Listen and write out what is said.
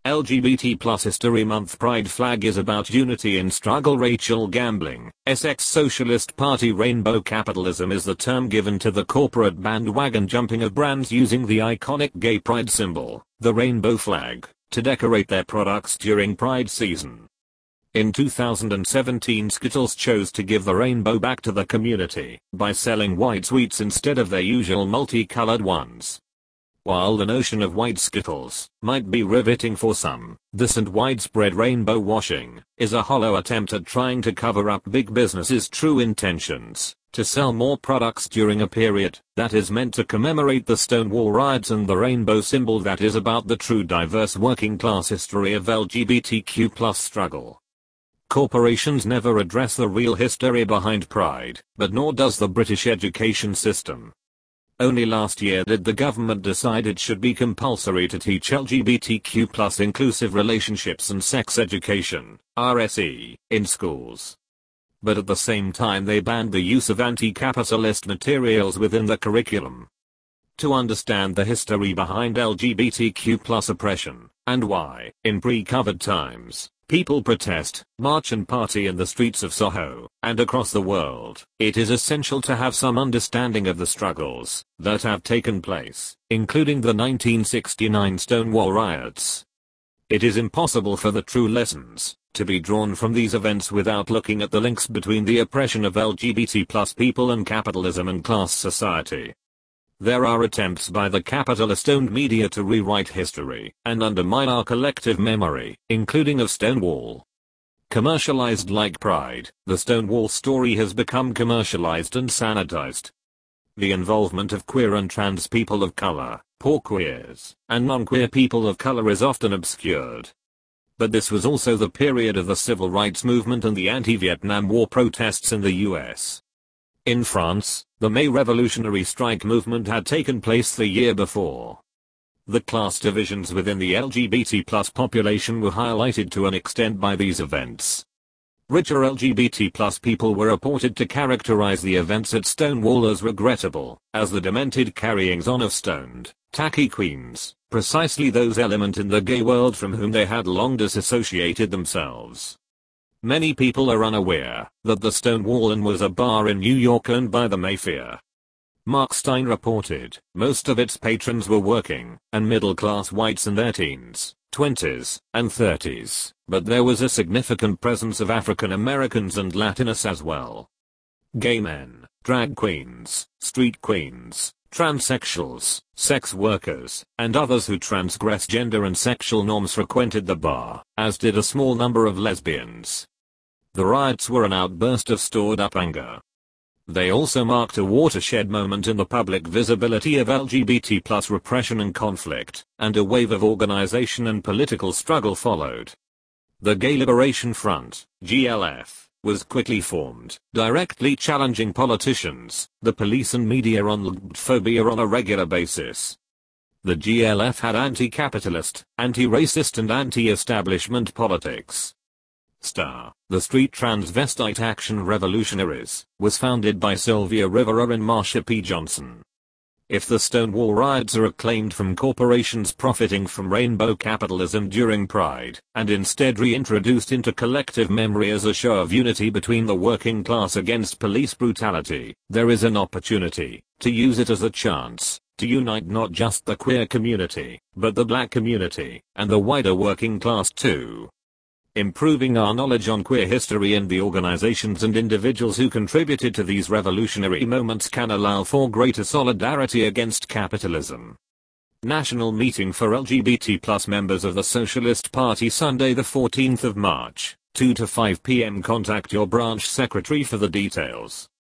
LGBT plus History Month Pride flag is about unity in struggle. Rachel Gambling, Essex Socialist Party. Rainbow capitalism is the term given to the corporate bandwagon jumping of brands using the iconic gay pride symbol, the rainbow flag, to decorate their products during Pride season. In 2017, Skittles chose to give the rainbow back to the community by selling white sweets instead of their usual multicolored ones. While the notion of white Skittles might be riveting for some, this and widespread rainbow washing is a hollow attempt at trying to cover up big business's true intentions to sell more products during a period that is meant to commemorate the Stonewall riots and the rainbow symbol that is about the true diverse working class history of LGBTQ+ struggle. Corporations never address the real history behind Pride, but nor does the British education system. Only last year did the government decide it should be compulsory to teach LGBTQ+ inclusive relationships and sex education, RSE, in schools. But at the same time they banned the use of anti-capitalist materials within the curriculum. To understand the history behind LGBTQ+ oppression, and why, in pre-COVID times, people protest, march and party in the streets of Soho, and across the world, it is essential to have some understanding of the struggles that have taken place, including the 1969 Stonewall riots. It is impossible for the true lessons to be drawn from these events without looking at the links between the oppression of LGBT+ people and capitalism and class society. There are attempts by the capitalist-owned media to rewrite history and undermine our collective memory, including of Stonewall. Commercialized like Pride, the Stonewall story has become commercialized and sanitized. The involvement of queer and trans people of color, poor queers, and non-queer people of color is often obscured. But this was also the period of the civil rights movement and the anti-Vietnam War protests in the US. In France, the May Revolutionary Strike movement had taken place the year before. The class divisions within the LGBT+ population were highlighted to an extent by these events. Richer LGBT+ people were reported to characterize the events at Stonewall as regrettable, as the demented carryings on of stoned, tacky queens, precisely those elements in the gay world from whom they had long disassociated themselves. Many people are unaware that the Stonewall Inn was a bar in New York owned by the Mafia. Mark Stein reported, most of its patrons were working and middle-class whites in their teens, 20s, and 30s, but there was a significant presence of African Americans and Latinos as well. Gay men, drag queens, street queens, transsexuals, sex workers, and others who transgress gender and sexual norms frequented the bar, as did a small number of lesbians. The riots were an outburst of stored-up anger. They also marked a watershed moment in the public visibility of LGBT+ repression and conflict, and a wave of organization and political struggle followed. The Gay Liberation Front, GLF, was quickly formed, directly challenging politicians, the police and media on LGBTphobia on a regular basis. The GLF had anti-capitalist, anti-racist and anti-establishment politics. STAR, the Street Transvestite Action Revolutionaries, was founded by Sylvia Rivera and Marsha P. Johnson. If the Stonewall riots are acclaimed from corporations profiting from rainbow capitalism during Pride, and instead reintroduced into collective memory as a show of unity between the working class against police brutality, there is an opportunity to use it as a chance to unite not just the queer community, but the black community, and the wider working class too. Improving our knowledge on queer history and the organizations and individuals who contributed to these revolutionary moments can allow for greater solidarity against capitalism. National meeting for LGBT+ members of the Socialist Party Sunday the 14th of March, 2 to 5 p.m. Contact your branch secretary for the details.